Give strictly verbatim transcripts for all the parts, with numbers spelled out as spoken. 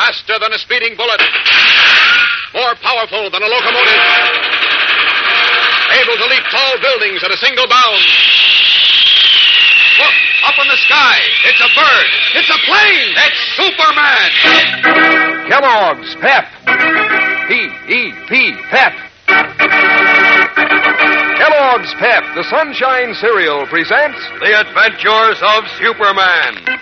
Faster than a speeding bullet. More powerful than a locomotive. Able to leap tall buildings at a single bound. Look, up in the sky. It's a bird. It's a plane. It's Superman. Kellogg's Pep. P E P, Pep. Kellogg's Pep, the Sunshine Cereal, presents The Adventures of Superman.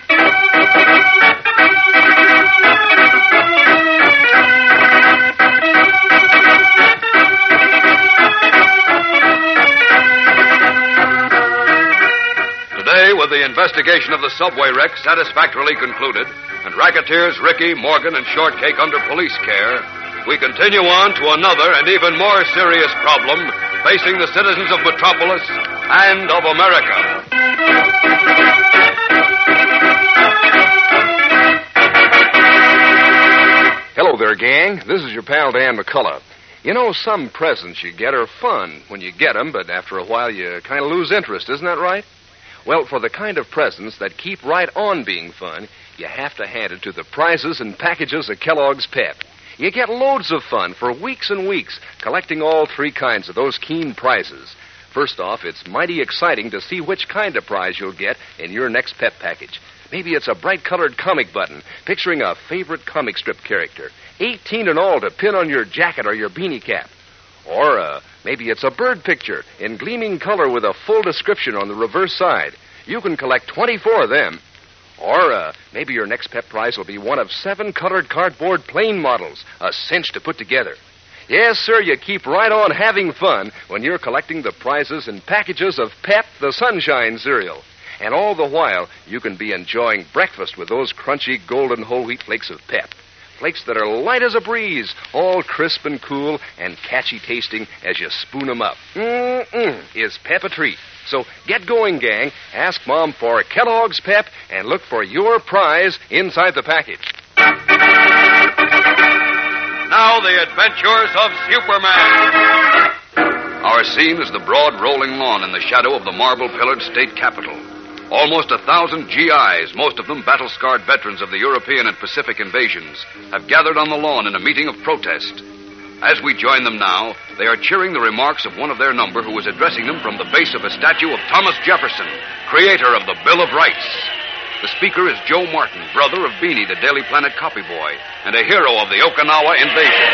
Today, with the investigation of the subway wreck satisfactorily concluded, and racketeers Ricky, Morgan, and Shortcake under police care, we continue on to another and even more serious problem facing the citizens of Metropolis and of America. Hello there, gang. This is your pal Dan McCullough. You know, some presents you get are fun when you get them, but after a while you kind of lose interest, isn't that right? Well, for the kind of presents that keep right on being fun, you have to hand it to the prizes and packages of Kellogg's Pep. You get loads of fun for weeks and weeks, collecting all three kinds of those keen prizes. First off, it's mighty exciting to see which kind of prize you'll get in your next Pep package. Maybe it's a bright-colored comic button picturing a favorite comic strip character, eighteen in all to pin on your jacket or your beanie cap. Or uh, maybe it's a bird picture in gleaming color with a full description on the reverse side. You can collect twenty-four of them. Or uh, maybe your next Pep prize will be one of seven colored cardboard plane models, a cinch to put together. Yes, sir, you keep right on having fun when you're collecting the prizes and packages of Pep, the Sunshine Cereal. And all the while, you can be enjoying breakfast with those crunchy golden whole wheat flakes of Pep. Flakes that are light as a breeze, all crisp and cool and catchy tasting as you spoon them up. Mm-mm, is Pep a treat. So get going, gang. Ask Mom for Kellogg's Pep and look for your prize inside the package. Now, the adventures of Superman. Our scene is the broad rolling lawn in the shadow of the marble-pillared state capitol. Almost a thousand G Is, most of them battle-scarred veterans of the European and Pacific invasions, have gathered on the lawn in a meeting of protest. As we join them now, they are cheering the remarks of one of their number who is addressing them from the base of a statue of Thomas Jefferson, creator of the Bill of Rights. The speaker is Joe Martin, brother of Beanie, the Daily Planet copy boy, and a hero of the Okinawa invasion.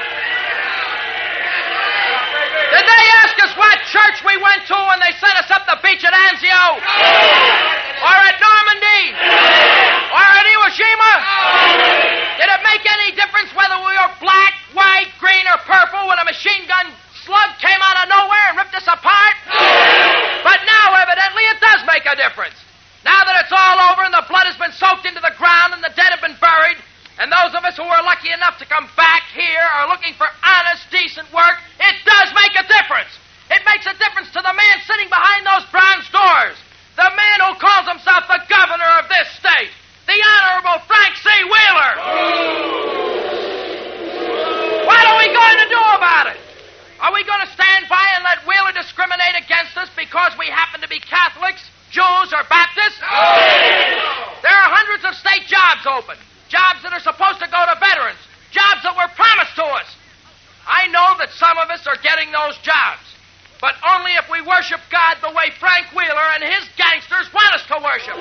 Did they ask us what church we went to when they sent us up the beach at Anzio? Or at Normandy? Or at Iwo Jima? Did it make any difference whether we were black, white, green, or purple when a machine gun slug came out of nowhere and ripped us apart? But now, evidently, it does make a difference. Now that it's all over and the blood has been soaked into the ground and the dead have been buried, and those of us who were lucky enough to come back here are looking for honest, decent work, it does make a difference. It makes a difference to the man sitting behind those bronze doors, the man who calls himself the governor of this state, the Honorable Frank C. Wheeler. What are we going to do about it? Are we going to stand by and let Wheeler discriminate against us because we happen to be Catholics, Jews, or Baptists? No. There are hundreds of state jobs open. Jobs that are supposed to go to veterans. Jobs that were promised to us. I know that some of us are getting those jobs. But only if we worship God the way Frank Wheeler and his gangsters want us to worship.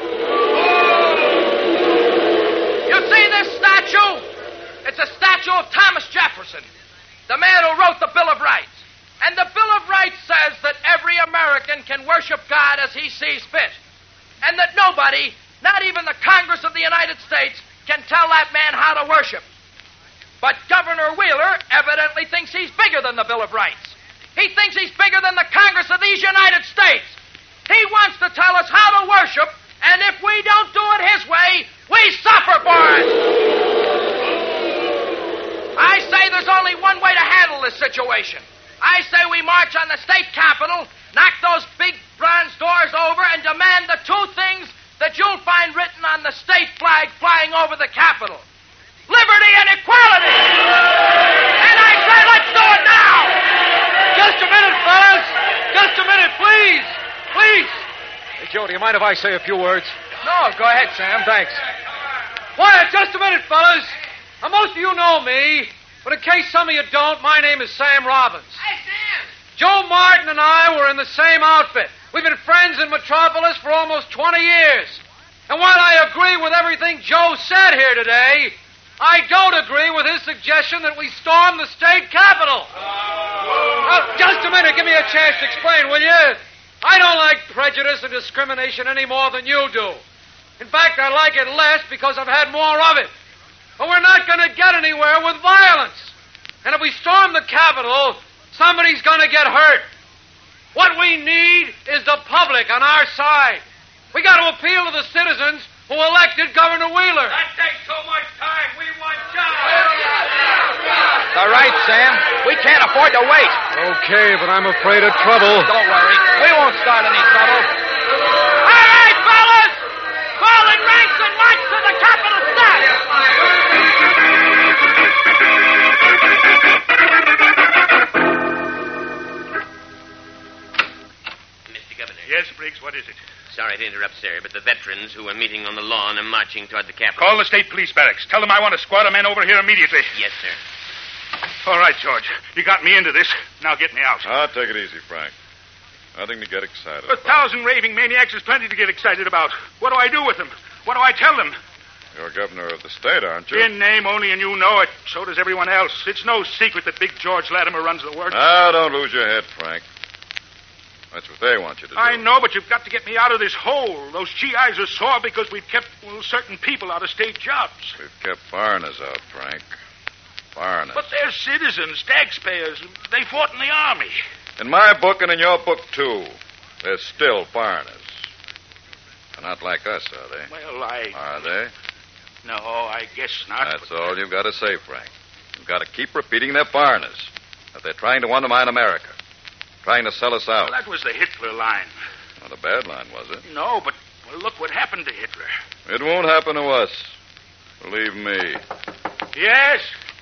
You see this statue? It's a statue of Thomas Jefferson, the man who wrote the Bill of Rights. And the Bill of Rights says that every American can worship God as he sees fit. And that nobody, not even the Congress of the United States, can tell that man how to worship. But Governor Wheeler evidently thinks he's bigger than the Bill of Rights. He thinks he's bigger than the Congress of these United States. He wants to tell us how to worship, and if we don't do it his way, we suffer for it. I say there's only one way to handle this situation. I say we march on the state capitol, knock those big bronze doors over, and demand the two things that you'll find written on the state flag flying over the Capitol. Liberty and equality! And I say let's do it now! Just a minute, fellas! Just a minute, please! Please! Hey, Joe, do you mind if I say a few words? No, go ahead, Sam. Thanks. Quiet, just a minute, fellas. Now, most of you know me, but in case some of you don't, my name is Sam Robbins. Hey, Sam! Joe Martin and I were in the same outfit. We've been friends in Metropolis for almost twenty years. And while I agree with everything Joe said here today, I don't agree with his suggestion that we storm the state capitol. Now, just a minute. Give me a chance to explain, will you? I don't like prejudice and discrimination any more than you do. In fact, I like it less because I've had more of it. But we're not going to get anywhere with violence. And if we storm the Capitol, somebody's going to get hurt. What we need is the public on our side. We got to appeal to the citizens who elected Governor Wheeler. That takes so much time. We want jobs. All right, Sam. We can't afford to wait. Okay, but I'm afraid of trouble. Don't worry. We won't start any trouble. All right, fellas! Fall in ranks and march to the Capitol steps! Mister Governor. Yes, Briggs, what is it? Sorry to interrupt, sir, but the veterans who are meeting on the lawn are marching toward the Capitol. Call the state police barracks. Tell them I want a squad of men over here immediately. Yes, sir. All right, George. You got me into this. Now get me out. Ah, take it easy, Frank. Nothing to get excited A about. thousand raving maniacs is plenty to get excited about. What do I do with them? What do I tell them? You're governor of the state, aren't you? In name only, and you know it. So does everyone else. It's no secret that big George Latimer runs the works. Ah, don't lose your head, Frank. That's what they want you to do. I know, but you've got to get me out of this hole. Those G Is are sore because we've kept well, certain people out of state jobs. We've kept foreigners out, Frank. Foreigners. But they're citizens, taxpayers. They fought in the army. In my book and in your book, too, they're still foreigners. They're not like us, are they? Well, I... Are they? No, I guess not. That's all you've got to say, Frank. You've got to keep repeating they're foreigners. That they're trying to undermine America. Trying to sell us out. Well, that was the Hitler line. Not a bad line, was it? No, but well, look what happened to Hitler. It won't happen to us. Believe me. Yes?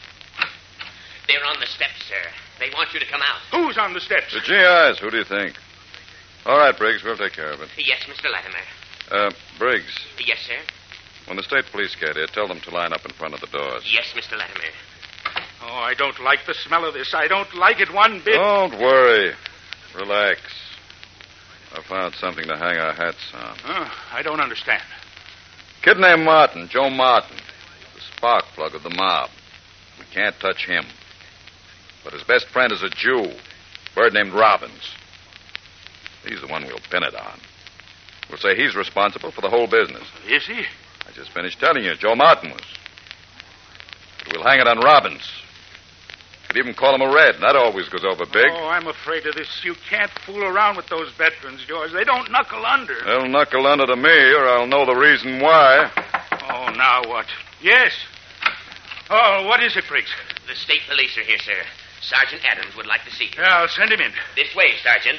They're on the steps, sir. They want you to come out. Who's on the steps? The G Is, who do you think? All right, Briggs, we'll take care of it. Yes, Mister Latimer. Uh, Briggs, Yes, sir. when the state police get here, tell them to line up in front of the doors. Yes, Mister Latimer. Oh, I don't like the smell of this. I don't like it one bit. Don't worry. Relax. I found something to hang our hats on. Oh, I don't understand. Kid named Martin, Joe Martin. The spark plug of the mob. We can't touch him. But his best friend is a Jew. A bird named Robbins. He's the one we'll pin it on. We'll say he's responsible for the whole business. Is he? I just finished telling you, Joe Martin was. But we'll hang it on Robbins. Could even call him a Red. That always goes over big. Oh, I'm afraid of this. You can't fool around with those veterans, George. They don't knuckle under. They'll knuckle under to me, or I'll know the reason why. Oh, now what? Yes. Oh, what is it, Briggs? The state police are here, sir. Sergeant Adams would like to see you. Yeah, I'll send him in. This way, Sergeant.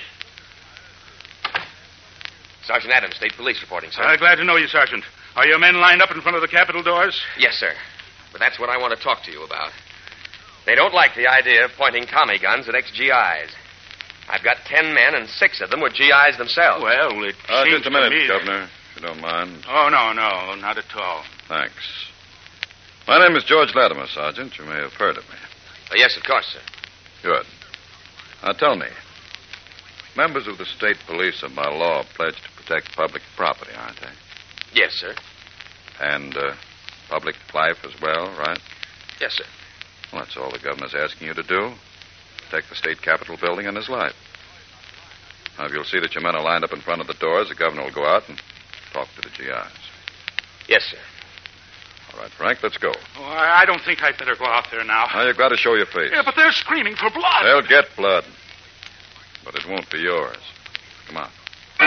Sergeant Adams, state police reporting, sir. Uh, glad to know you, Sergeant. Are your men lined up in front of the Capitol doors? Yes, sir. But that's what I want to talk to you about. They don't like the idea of pointing Tommy guns at ex-G Is. I've got ten men, and six of them were G Is themselves. Well, it Uh, seems just a minute, to me that- Governor, if you don't mind. Oh, no, no, not at all. Thanks. My name is George Latimer, Sergeant. You may have heard of me. Uh, yes, of course, sir. Good. Now, tell me. Members of the state police are by law pledged to protect public property, aren't they? Yes, sir. And uh, public life as well, right? Yes, sir. Well, that's all the governor's asking you to do. Protect the state capitol building and his life. Now, if you'll see that your men are lined up in front of the doors, the governor will go out and talk to the G Is. Yes, sir. All right, Frank, let's go. Oh, I I don't think I'd better go out there now. Now, you've got to show your face. Yeah, but they're screaming for blood. They'll get blood. But it won't be yours. Come on.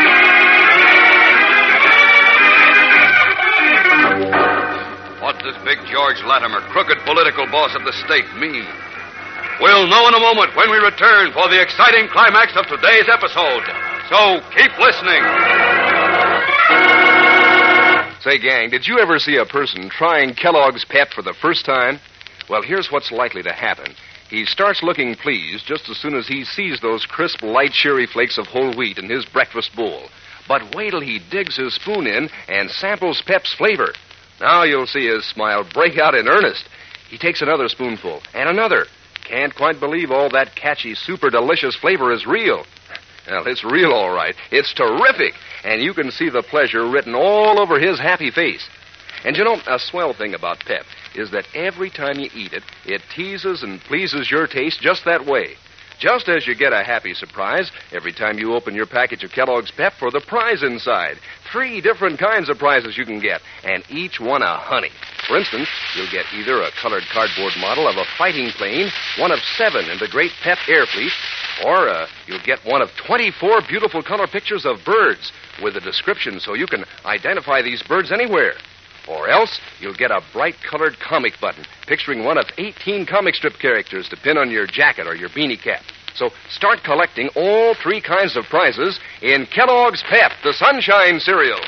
What does big George Latimer, crooked political boss of the state, mean? We'll know in a moment when we return for the exciting climax of today's episode. So keep listening. Say, gang, did you ever see a person trying Kellogg's Pep for the first time? Well, here's what's likely to happen. He starts looking pleased just as soon as he sees those crisp, light cherry flakes of whole wheat in his breakfast bowl. But wait till he digs his spoon in and samples Pep's flavor. Now you'll see his smile break out in earnest. He takes another spoonful, and another. Can't quite believe all that catchy, super delicious flavor is real. Well, it's real, all right. It's terrific. And you can see the pleasure written all over his happy face. And you know, a swell thing about Pep is that every time you eat it, it teases and pleases your taste just that way. Just as you get a happy surprise every time you open your package of Kellogg's Pep for the prize inside. Three different kinds of prizes you can get, and each one a honey. For instance, you'll get either a colored cardboard model of a fighting plane, one of seven in the great Pep Air Fleet, or uh, you'll get one of twenty-four beautiful color pictures of birds with a description so you can identify these birds anywhere. Or else, you'll get a bright-colored comic button picturing one of eighteen comic strip characters to pin on your jacket or your beanie cap. So start collecting all three kinds of prizes in Kellogg's Pep, the Sunshine Cereal.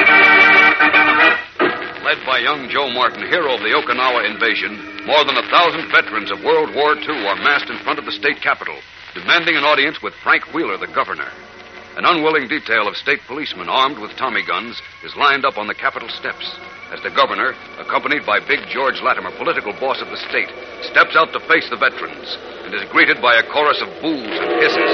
Led by young Joe Martin, hero of the Okinawa invasion, more than a thousand veterans of World War Two are massed in front of the state capitol, demanding an audience with Frank Wheeler, the governor. An unwilling detail of state policemen armed with Tommy guns is lined up on the Capitol steps as the governor, accompanied by Big George Latimer, political boss of the state, steps out to face the veterans and is greeted by a chorus of boos and hisses.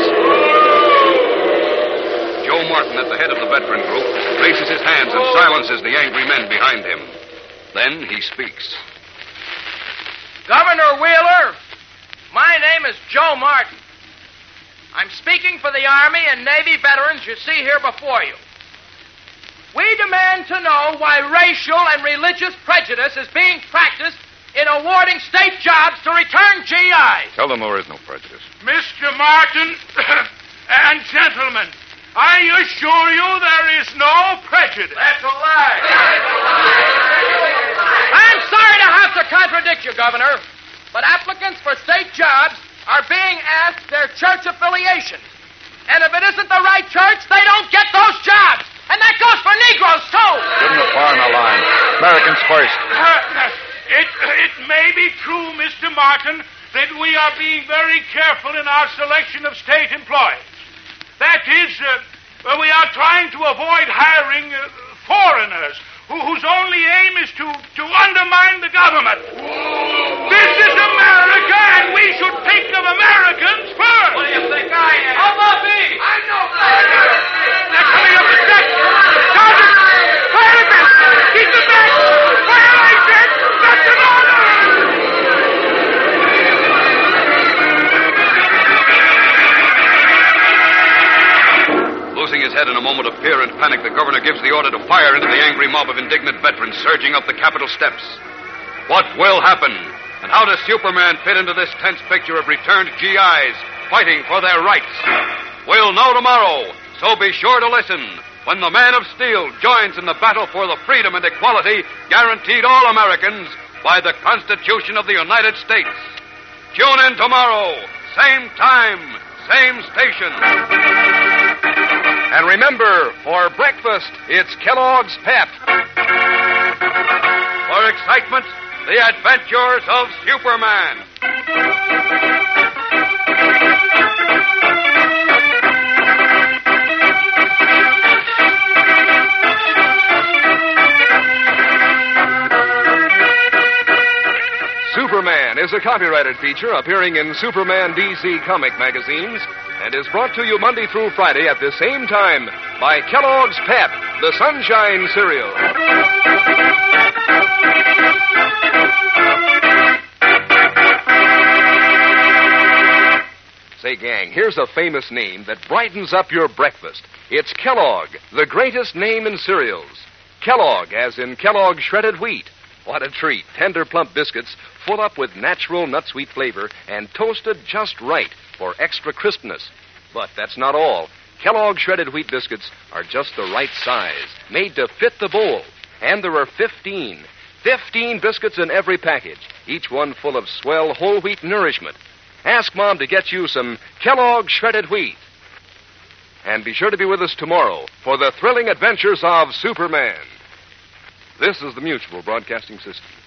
Joe Martin, at the head of the veteran group, raises his hands and silences the angry men behind him. Then he speaks. Governor Wheeler, my name is Joe Martin. I'm speaking for the Army and Navy veterans you see here before you. We demand to know why racial and religious prejudice is being practiced in awarding state jobs to returned G Is. Tell them there is no prejudice. Mister Martin and gentlemen, I assure you there is no prejudice. That's a lie. I'm sorry to have to contradict you, Governor, but applicants for state jobs are being asked their church affiliations. And if it isn't the right church, they don't get those jobs. And that goes for Negroes, too. Give them the far in the line. Americans first. Uh, it, it may be true, Mister Martin, that we are being very careful in our selection of state employees. That is, uh, we are trying to avoid hiring uh, foreigners who, whose only aim is to, to undermine the government. This is America, and we should think of Americans first. What do you think I am? How about me? I'm no blacker. They're coming up the steps. Sergeant, fire at them. Keep them back. Fire, I said. That's an order. Losing his head in a moment of fear and panic, the governor gives the order to fire into the angry mob of indignant veterans surging up the Capitol steps. What will happen? And how does Superman fit into this tense picture of returned G Is fighting for their rights? We'll know tomorrow, so be sure to listen when the Man of Steel joins in the battle for the freedom and equality guaranteed all Americans by the Constitution of the United States. Tune in tomorrow, same time, same station. And remember, for breakfast, it's Kellogg's Pep. For excitement, the adventures of Superman. Superman is a copyrighted feature appearing in Superman D C comic magazines and is brought to you Monday through Friday at the same time by Kellogg's Pep, the Sunshine Cereal. Say, gang, here's a famous name that brightens up your breakfast. It's Kellogg, the greatest name in cereals. Kellogg, as in Kellogg shredded wheat. What a treat. Tender, plump biscuits full up with natural nut-sweet flavor and toasted just right for extra crispness. But that's not all. Kellogg shredded wheat biscuits are just the right size, made to fit the bowl. And there are fifteen. Fifteen biscuits in every package, each one full of swell whole wheat nourishment. Ask Mom to get you some Kellogg shredded wheat. And be sure to be with us tomorrow for the thrilling adventures of Superman. This is the Mutual Broadcasting System.